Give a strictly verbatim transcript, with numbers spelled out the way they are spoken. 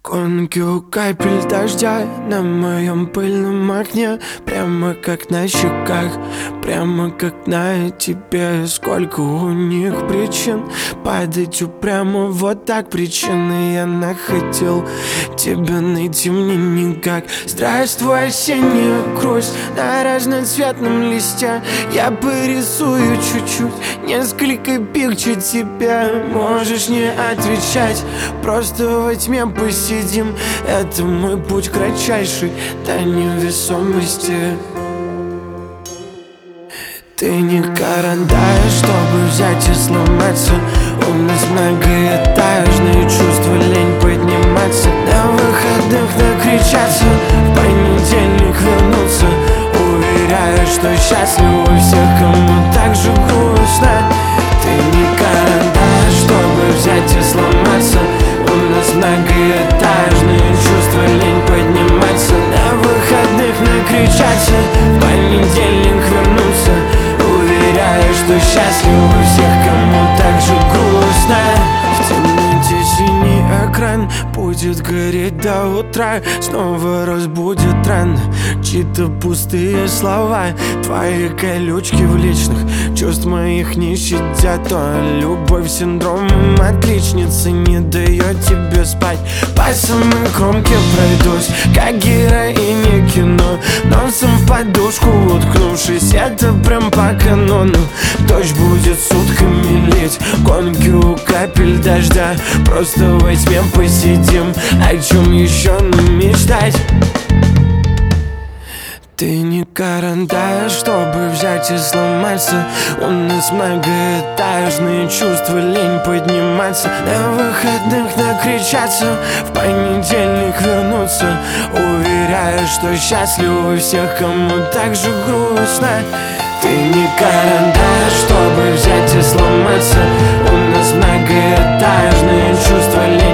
Конки у капель дождя на моем пыльном окне, прямо как на щеках, прямо как на тебе. Сколько у них причин падать упрямо вот так. Причины я находил, тебя найти мне никак. Здравствуй, осенняя грусть на разноцветном листе. Я порисую чуть-чуть, несколько пикчей тебя. Можешь не отвечать, просто во тьме посидим. Это мой путь кратчайший до невесомости. Ты не карандаш, чтобы взять и сломаться. У нас многоэтажные чувства, лень подниматься. На выходных накричаться, в понедельник вернуться. Уверяю, что счастливы всех, кому так же грустно. Ты не карандаш, чтобы взять и сломаться. У нас многоэтажные чувства, лень подниматься. На выходных накричаться, в понедельник вернуться. Уверяю, что счастливы всех, кому так же грустно. В темноте синий экран будет гореть до утра. Снова разбудит рано чьи-то пустые слова. Твои колючки в личных чувств моих не щадят. То любовь синдромом отличницы не дает тебе спать. По самой кромке пройдусь, как героиня кино, носом в подушку уткнувшись. Это прям по канону. Дождь будет сутками лить, гонки у капель дождя. Просто во тьме посидим, о чем еще нам мечтать. Ты не карандаш, чтобы взять и сломаться. У нас многоэтажные чувства, лень подниматься. На выходных накричаться, в понедельник вернуться. Уверяю, что счастливы всех, кому так же грустно. Ты не карандаш, чтобы взять и сломаться. У нас многоэтажные чувства, лень